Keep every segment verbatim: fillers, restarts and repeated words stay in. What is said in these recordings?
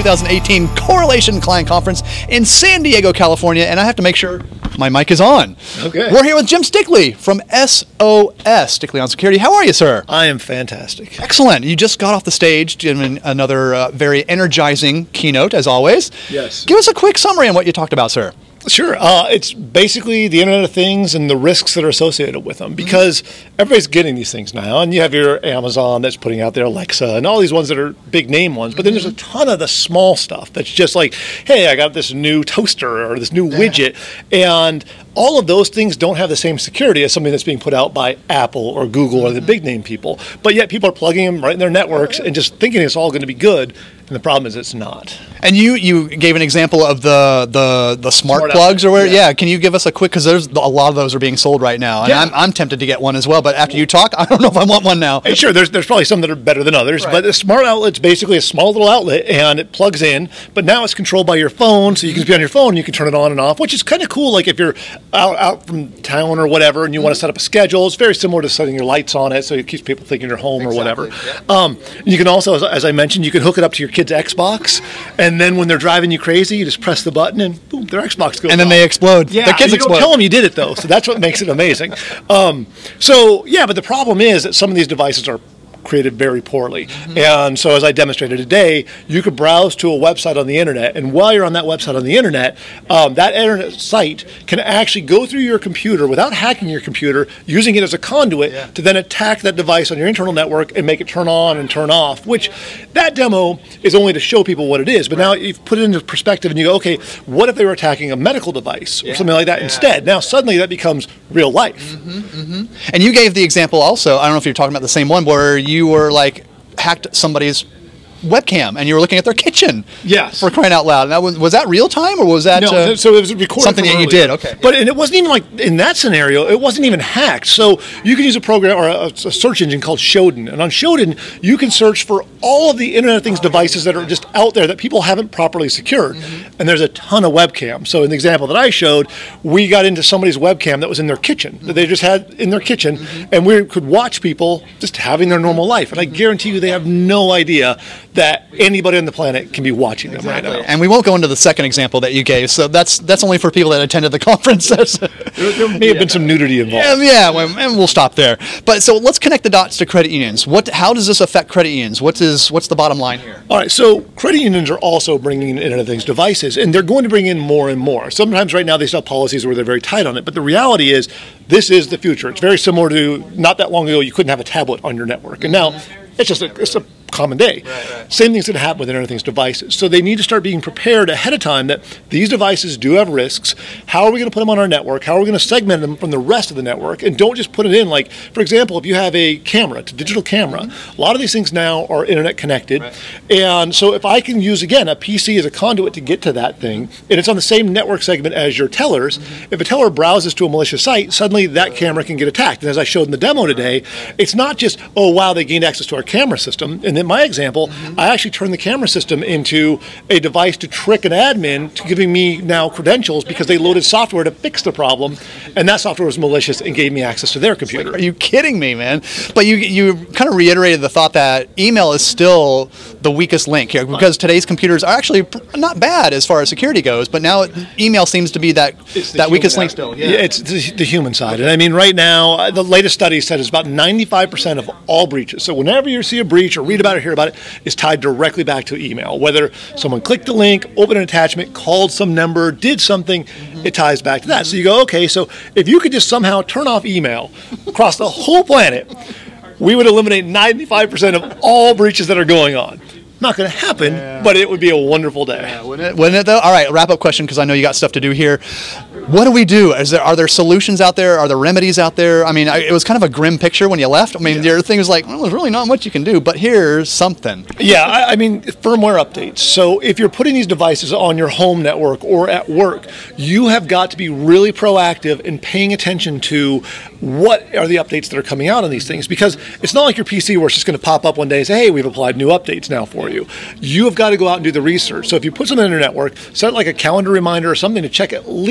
thousand eighteen Correlation Client Conference in San Diego, California, and I have to make sure my mic is on. Okay. We're here with Jim Stickley from S O S, Stickley on Security. How are you, sir? I am fantastic. Excellent. You just got off the stage giving another uh, very energizing keynote, as always. Yes. Give us a quick summary on what you talked about, sir. Sure. Uh, it's basically the Internet of Things and the risks that are associated with them, because mm-hmm. everybody's getting these things now. And you have your Amazon that's putting out their Alexa and all these ones that are big name ones. But then there's a ton of the small stuff that's just like, hey, I got this new toaster or this new widget. And all of those things don't have the same security as something that's being put out by Apple or Google or the big name people. But yet people are plugging them right in their networks and just thinking it's all going to be good. And the problem is it's not. And you, you gave an example of the the, the smart, smart plugs, or where? Yeah. yeah. Can you give us a quick? Because there's a lot of those are being sold right now, and yeah. I'm I'm tempted to get one as well. But after you talk, I don't know if I want one now. Hey, sure, there's there's probably some that are better than others. Right. But the smart outlet's basically a small little outlet, and it plugs in. But now it's controlled by your phone, so you can be on your phone. And you can turn it on and off, which is kind of cool. Like if you're out out from town or whatever, and you mm-hmm. want to set up a schedule, it's very similar to setting your lights on it, so it keeps people thinking you're home exactly. or whatever. Yeah. Um, you can also, as, as I mentioned, you can hook it up to your kid's Xbox. And then when they're driving you crazy, you just press the button and boom, their Xbox goes And then off. they explode. Yeah, their kids you explode. Don't tell them you did it, though. So that's what makes it amazing. Um, so, yeah, but the problem is that some of these devices are created very poorly. Mm-hmm. And so as I demonstrated today, you could browse to a website on the internet, and while you're on that website on the internet, um, that internet site can actually go through your computer without hacking your computer, using it as a conduit yeah. to then attack that device on your internal network and make it turn on and turn off, which that demo is only to show people what it is. But right. now you've put it into perspective and you go, okay, what if they were attacking a medical device or yeah. something like that yeah. instead? Now suddenly that becomes real life. Mm-hmm, mm-hmm. And you gave the example also, I don't know if you're talking about the same one, where you You were like hacked somebody's webcam and you were looking at their kitchen. Yes. For crying out loud. Now, was, was that real time or was that no? Uh, so it was recorded something that you did. Okay. But and it wasn't even like in that scenario. It wasn't even hacked. So you can use a program or a, a search engine called Shodan, and on Shodan you can search for all of the Internet of Things devices that are just out there that people haven't properly secured. Mm-hmm. And there's a ton of webcams. So in the example that I showed, we got into somebody's webcam that was in their kitchen mm-hmm. that they just had in their kitchen, mm-hmm. and we could watch people just having their normal life. And I guarantee you, they have no idea that anybody on the planet can be watching them exactly. right now. And we won't go into the second example that you gave, so that's that's only for people that attended the conference. there, there may have yeah. been some nudity involved. Yeah, yeah, and we'll stop there. But so let's connect the dots to credit unions. What? How does this affect credit unions? What is what's the bottom line here? All right, so credit unions are also bringing in Internet of Things devices, and they're going to bring in more and more. Sometimes right now they still have policies where they're very tight on it, but the reality is this is the future. It's very similar to not that long ago you couldn't have a tablet on your network, and now it's just a, it's a common day. Right, right. Same thing's going to happen with Internet of Things devices. So they need to start being prepared ahead of time that these devices do have risks. How are we going to put them on our network? How are we going to segment them from the rest of the network? And don't just put it in like, for example, if you have a camera, it's a digital camera, mm-hmm. a lot of these things now are internet connected. Right. And so if I can use, again, a P C as a conduit to get to that thing, and it's on the same network segment as your tellers, mm-hmm. if a teller browses to a malicious site, suddenly that camera can get attacked. And as I showed in the demo today, it's not just, oh, wow, they gained access to our camera system. And in my example, mm-hmm. I actually turned the camera system into a device to trick an admin to giving me now credentials because they loaded software to fix the problem, and that software was malicious and gave me access to their computer. Like, are you kidding me, man? But you you kind of reiterated the thought that email is still the weakest link here, because today's computers are actually not bad as far as security goes, but now email seems to be that that weakest link still. Yeah. yeah, it's the, the human side. And I mean, right now, the latest study said it's about ninety-five percent of all breaches. So whenever you see a breach or read about it, hear about it, is tied directly back to email. Whether someone clicked a link, opened an attachment, called some number, did something, mm-hmm. it ties back to that. So you go, okay, so if you could just somehow turn off email across the whole planet, we would eliminate ninety-five percent of all breaches that are going on. Not going to happen, yeah. but it would be a wonderful day. Yeah, wouldn't it? Wouldn't it though? All right, wrap-up question, because I know you got stuff to do here. What do we do? Is there are there solutions out there? Are there remedies out there? I mean, I, it was kind of a grim picture when you left. I mean, yeah. your thing was like, well, there's really not much you can do, but here's something. Yeah, I, I mean, firmware updates. So if you're putting these devices on your home network or at work, you have got to be really proactive in paying attention to what are the updates that are coming out on these things, because it's not like your P C where it's just going to pop up one day and say, hey, we've applied new updates now for you. You have got to go out and do the research. So if you put something on your network, set like a calendar reminder or something to check at least once a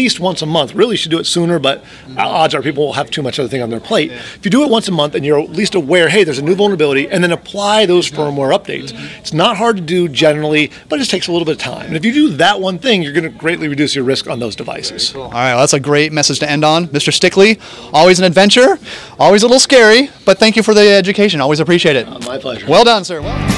a month. Really, you should do it sooner, but odds are people will have too much other thing on their plate. If you do it once a month and you're at least aware, hey, there's a new vulnerability, and then apply those firmware updates. It's not hard to do generally, but it just takes a little bit of time. And if you do that one thing, you're going to greatly reduce your risk on those devices. All right, well, that's a great message to end on. Mister Stickley, always an adventure, always a little scary, but thank you for the education. Always appreciate it. Uh, my pleasure. Well done, sir. Well